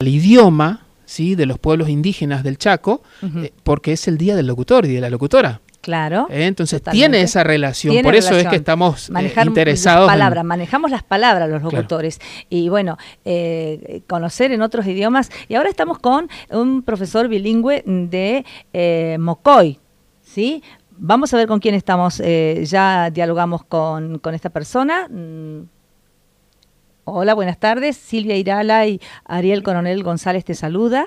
idioma, ¿sí?, de los pueblos indígenas del Chaco, porque es el Día del Locutor y de la Locutora. Claro. Entonces totalmente. Tiene esa relación, Tiene por eso relación. es que estamos Manejar interesados las palabras, manejamos las palabras los locutores. Claro. Y bueno, conocer en otros idiomas. Y ahora estamos con un profesor bilingüe de Mocoy, ¿sí? Vamos a ver con quién estamos. Ya dialogamos con esta persona. Hola, buenas tardes. Silvia Irala y Ariel Coronel González te saluda.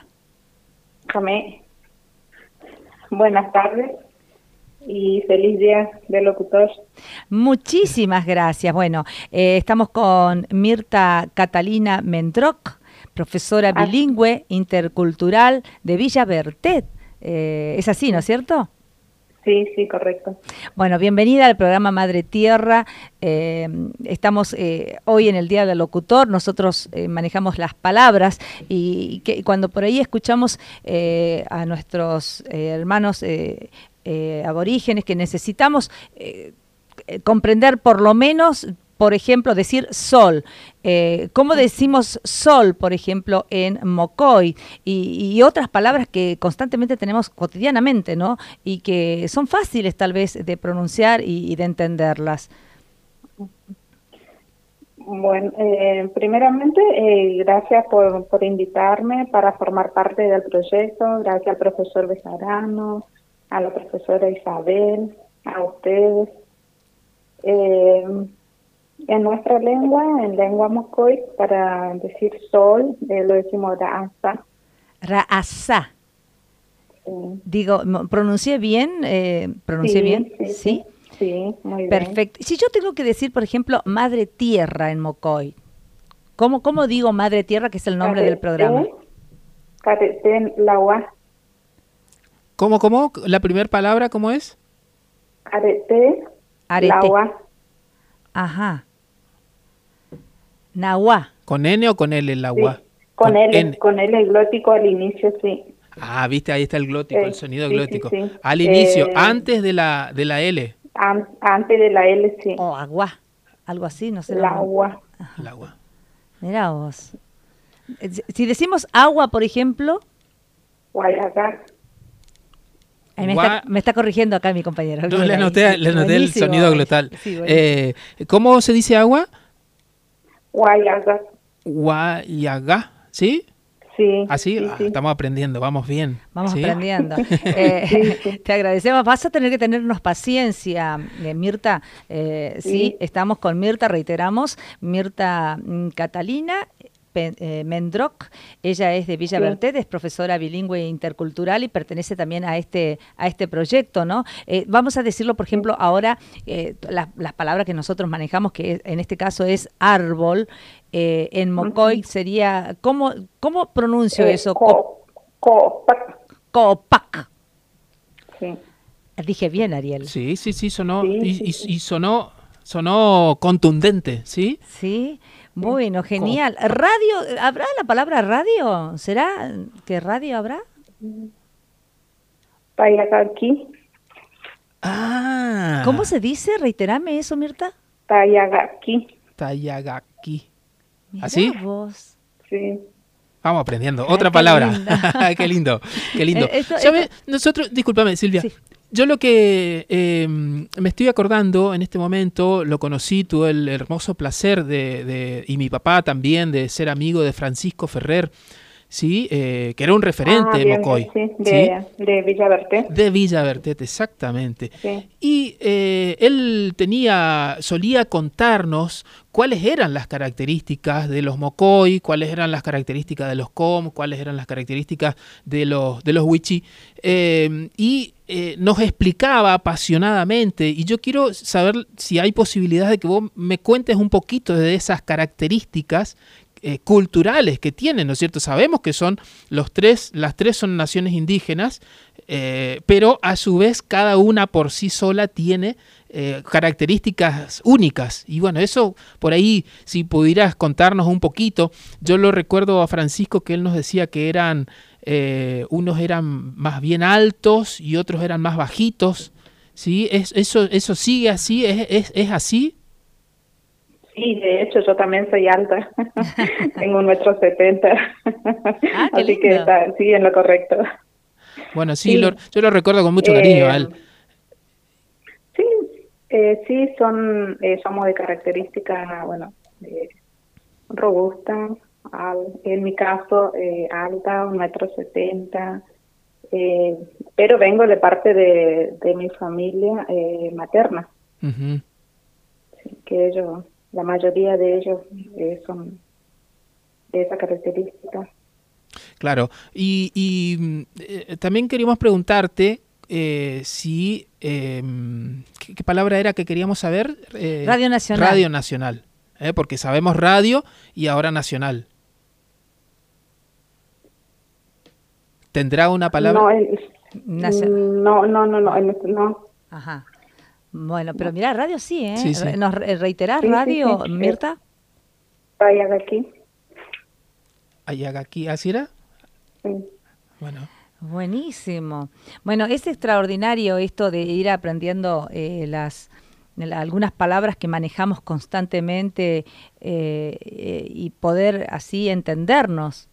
Buenas tardes y feliz día del locutor. Muchísimas gracias. Bueno, estamos con Mirta Catalina Mendroc, profesora bilingüe intercultural de Villa Bertet. Es así, ¿no es cierto? Sí, sí, correcto. Bueno, bienvenida al programa Madre Tierra. Estamos hoy en el Día del Locutor. Nosotros manejamos las palabras y cuando por ahí escuchamos a nuestros hermanos aborígenes que necesitamos comprender por lo menos, por ejemplo, decir sol. ¿Cómo decimos sol, por ejemplo, en Mocoy? Y otras palabras que constantemente tenemos cotidianamente, ¿no? Y que son fáciles tal vez de pronunciar y de entenderlas. Bueno, primeramente, gracias por invitarme para formar parte del proyecto. Gracias al profesor Bejarano, a la profesora Isabel, a ustedes. En nuestra lengua, en lengua mocoy, para decir sol, lo decimos ra'asa. Ra'asa. Sí. Digo, ¿pronuncié bien? ¿Pronuncié bien? Sí, ¿Sí? Sí, muy perfecto. bien. Si yo tengo que decir, por ejemplo, Madre Tierra en Mocoy, ¿cómo digo Madre Tierra, que es el nombre del programa? Careten lawa. ¿Cómo? ¿La primera palabra cómo es? Arete. Lawa. Ajá. Nahuá. ¿Con N o con L el agua? Sí, con L glótico al inicio, sí. Ah, viste, ahí está el glótico, el sonido sí, glótico. Sí, sí. Al inicio, antes de la L. Antes de la L, sí. O agua, algo así, no sé. El agua. El agua. Mirá vos. Si decimos agua, por ejemplo... Guayaga. Me está corrigiendo acá mi compañero. No, le anoté el sonido glotal. Sí, ¿Cómo se dice agua? Guayaga. Guayaga, ¿sí? Sí. ¿Así? Sí. Estamos aprendiendo, vamos bien. Vamos ¿sí? aprendiendo. Te agradecemos. Vas a tener que tenernos paciencia, Mirta. Sí, estamos con Mirta, reiteramos. Mirta Catalina Mendroc, ella es de Villa Bertet, es profesora bilingüe intercultural y pertenece también a este proyecto, ¿no? Vamos a decirlo, por ejemplo, ahora las palabras que nosotros manejamos, que en este caso es árbol, en Mocoy sería, ¿cómo pronuncio eso? Copac. Copac. Sí. Dije bien, Ariel. Sí, sonó, y sonó contundente, ¿sí? Sí. Bueno, genial. ¿Radio? ¿Habrá la palabra radio? ¿Será que radio habrá? Tayagaki. Ah. ¿Cómo se dice? Reiterame eso, Mirta. Tayagaki. ¿Así? Vos. Sí. Vamos aprendiendo. Otra palabra. Qué lindo. Nosotros, discúlpame, Silvia. Sí. Yo lo que me estoy acordando en este momento, lo conocí, tuve el hermoso placer y mi papá también, de ser amigo de Francisco Ferrer, ¿sí? Que era un referente de Mocoy. Sí, de Villa Bertet. De Villa Bertet, exactamente. Sí. Y él solía contarnos cuáles eran las características de los Mocoy, cuáles eran las características de los Com, cuáles eran las características de los Wichí, y nos explicaba apasionadamente, y yo quiero saber si hay posibilidad de que vos me cuentes un poquito de esas características culturales que tienen, ¿no es cierto? Sabemos que son las tres son naciones indígenas, pero a su vez cada una por sí sola tiene características únicas. Y bueno, eso por ahí, si pudieras contarnos un poquito. Yo lo recuerdo a Francisco que él nos decía que unos eran más bien altos y otros eran más bajitos, ¿sí? ¿Eso sigue así? ¿Es así? Sí, de hecho yo también soy alta, tengo 1,70 m, Ah, qué así que lindo. está, sí, en lo correcto. Bueno, sí, Sí, yo lo recuerdo con mucho cariño a eh, él. sí, sí, somos de características, bueno, robusta, en mi caso alta, 1,70 m, pero vengo de parte de mi familia materna, Ujú. sí, que ellos, la mayoría de ellos son de esa característica. Claro, también queríamos preguntarte si, ¿qué palabra era que queríamos saber? Radio Nacional. Radio Nacional, porque sabemos radio y ahora nacional. ¿Tendrá una palabra? No, Nacio- no, Ajá. Bueno, pero no. mira, radio sí, ¿eh? Sí, sí. ¿Nos reiterás Sí, sí, radio, sí, Mirta? vaya de aquí. Ayagaki, ¿así era? Sí. Bueno, Buenísimo. Bueno, es extraordinario esto de ir aprendiendo algunas palabras que manejamos constantemente y poder así entendernos.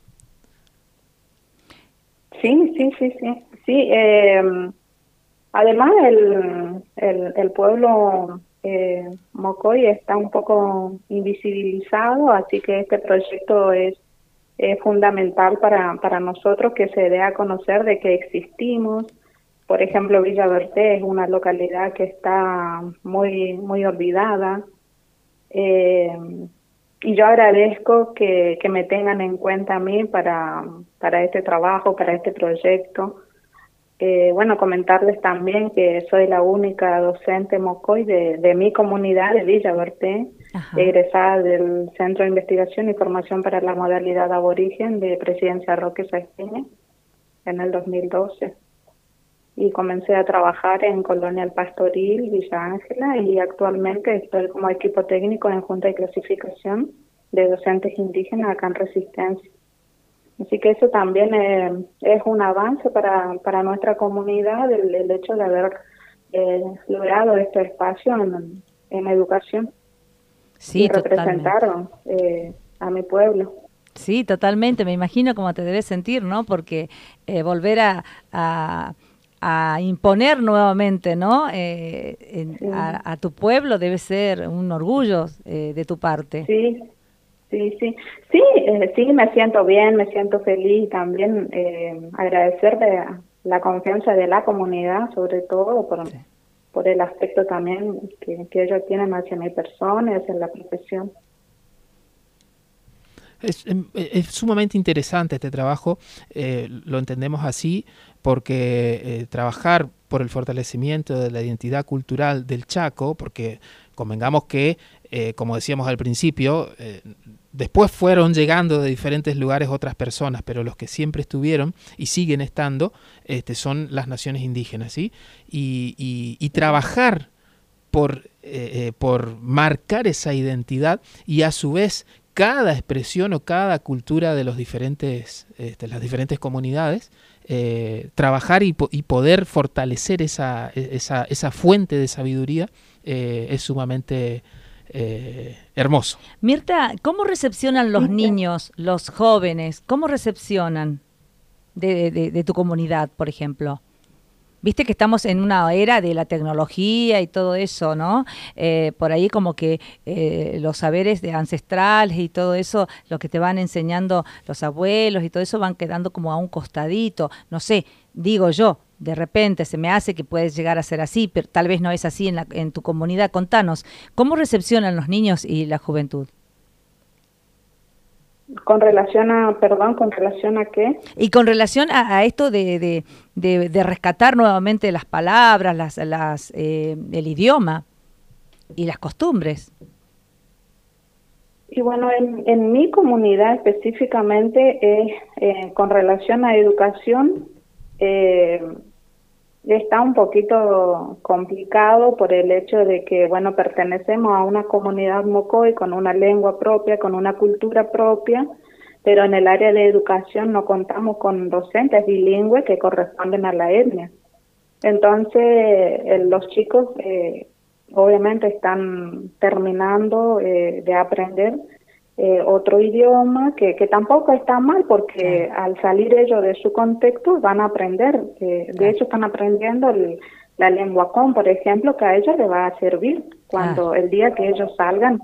Sí, sí, sí, sí. Sí, además el pueblo Mocoy está un poco invisibilizado, así que este proyecto es fundamental para nosotros que se dé a conocer de que existimos. Por ejemplo, Villa Berté es una localidad que está muy, muy olvidada. Eh, y yo agradezco que me tengan en cuenta a mí para este trabajo, para este proyecto. Bueno, comentarles también que soy la única docente Mocoy de mi comunidad de Villa Berté, Ajá. egresada del Centro de Investigación y Formación para la Modalidad Aborigen de Presidencia Roque Sáenz en el 2012. Y comencé a trabajar en Colonial Pastoril, Villa Ángela, y actualmente estoy como equipo técnico en Junta de Clasificación de Docentes Indígenas acá en Resistencia. Así que eso también es un avance para nuestra comunidad, el hecho de haber logrado este espacio en educación y Sí, totalmente. representar a mi pueblo. Sí, totalmente. Me imagino cómo te debes sentir, ¿no? Porque volver a, a imponer nuevamente, ¿no? Sí, A tu pueblo debe ser un orgullo de tu parte. sí, sí, sí. Sí, sí, me siento bien, me siento feliz y también agradecerle la confianza de la comunidad, sobre todo Sí. por el aspecto también que ellos tienen hacia mi persona y hacia la profesión. Es sumamente interesante este trabajo, lo entendemos así porque trabajar por el fortalecimiento de la identidad cultural del Chaco, porque convengamos que, como decíamos al principio, después fueron llegando de diferentes lugares otras personas, pero los que siempre estuvieron y siguen estando son las naciones indígenas, ¿sí? Y trabajar por marcar esa identidad y a su vez cada expresión o cada cultura de los las diferentes comunidades, trabajar y poder fortalecer esa fuente de sabiduría es sumamente hermoso. Mirta, ¿cómo recepcionan los Sí, niños, los jóvenes? ¿Cómo recepcionan de tu comunidad, por ejemplo? Viste que estamos en una era de la tecnología y todo eso, ¿no? Por ahí como que los saberes de ancestrales y todo eso, lo que te van enseñando los abuelos y todo eso van quedando como a un costadito. No sé, digo yo, de repente se me hace que puedes llegar a ser así, pero tal vez no es así en tu comunidad. Contanos, ¿cómo recepcionan los niños y la juventud? con relación a qué. Y con relación a esto de rescatar nuevamente las palabras, el idioma y las costumbres. Y bueno, en mi comunidad específicamente, con relación a educación, eh, está un poquito complicado por el hecho de que, bueno, pertenecemos a una comunidad mocoy con una lengua propia, con una cultura propia, pero en el área de educación no contamos con docentes bilingües que corresponden a la etnia. Entonces, los chicos obviamente están terminando de aprender otro idioma que tampoco está mal porque al salir ellos de su contexto van a aprender. De hecho, están aprendiendo la lengua com, por ejemplo, que a ellos les va a servir cuando el día que ellos salgan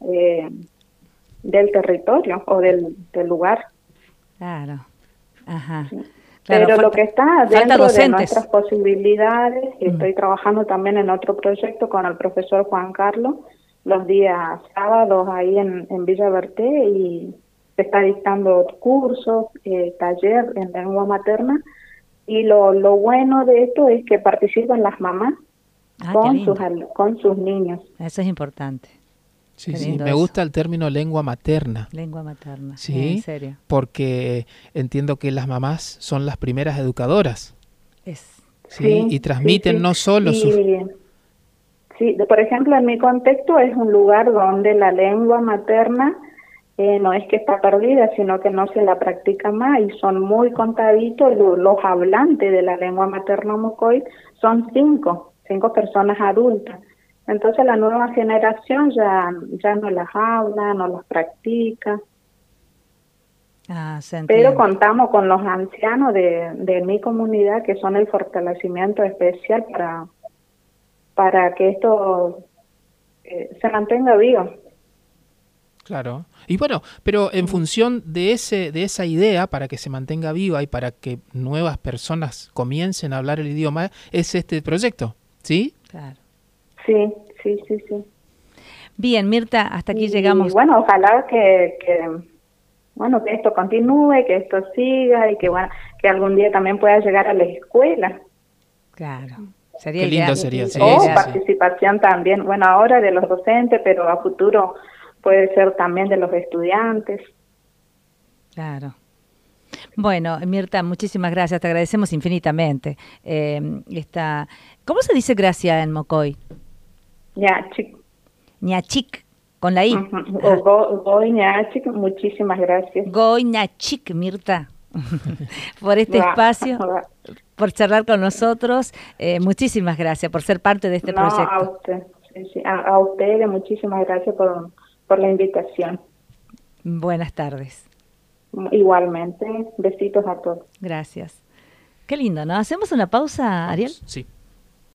del territorio o del lugar. Claro. Ajá. Sí. Claro, Pero lo que está dentro de docentes. nuestras posibilidades, estoy trabajando también en otro proyecto con el profesor Juan Carlos, los días sábados ahí en Villa Berté, y se está dictando cursos, taller en lengua materna, y lo bueno de esto es que participan las mamás con sus niños. Eso es importante. Sí, sí, me gusta el término lengua materna. Lengua materna, sí, en serio. Porque entiendo que las mamás son las primeras educadoras. Sí, y transmiten no solo sus... Sí, por ejemplo, en mi contexto es un lugar donde la lengua materna no es que está perdida, sino que no se la practica más, y son muy contaditos los hablantes de la lengua materna mocoy, son cinco personas adultas. Entonces la nueva generación ya no las habla, no las practica. Pero contamos con los ancianos de mi comunidad, que son el fortalecimiento especial para que esto se mantenga vivo. Claro. Y bueno, pero en función de esa idea, para que se mantenga viva y para que nuevas personas comiencen a hablar el idioma, es este proyecto, ¿sí? Claro. Sí. Bien, Mirta, hasta aquí llegamos. Y bueno, ojalá que esto continúe, que esto siga, y que algún día también pueda llegar a la escuela. Claro. Sería Qué lindo ideal. sería. Sí, participación también, bueno, ahora de los docentes, pero a futuro puede ser también de los estudiantes. Claro. Bueno, Mirta, muchísimas gracias, te agradecemos infinitamente. ¿Cómo se dice gracia en mocoy? Ñachik. Ñachik, con la I. Goy Ñachik, muchísimas gracias. Goy Ñachik, Mirta, por este espacio, por charlar con nosotros. Muchísimas gracias por ser parte de este proyecto. A usted, a ustedes muchísimas gracias por la invitación. Buenas tardes. Igualmente, besitos a todos. Gracias. Qué lindo, ¿no? ¿Hacemos una pausa, Ariel? Sí.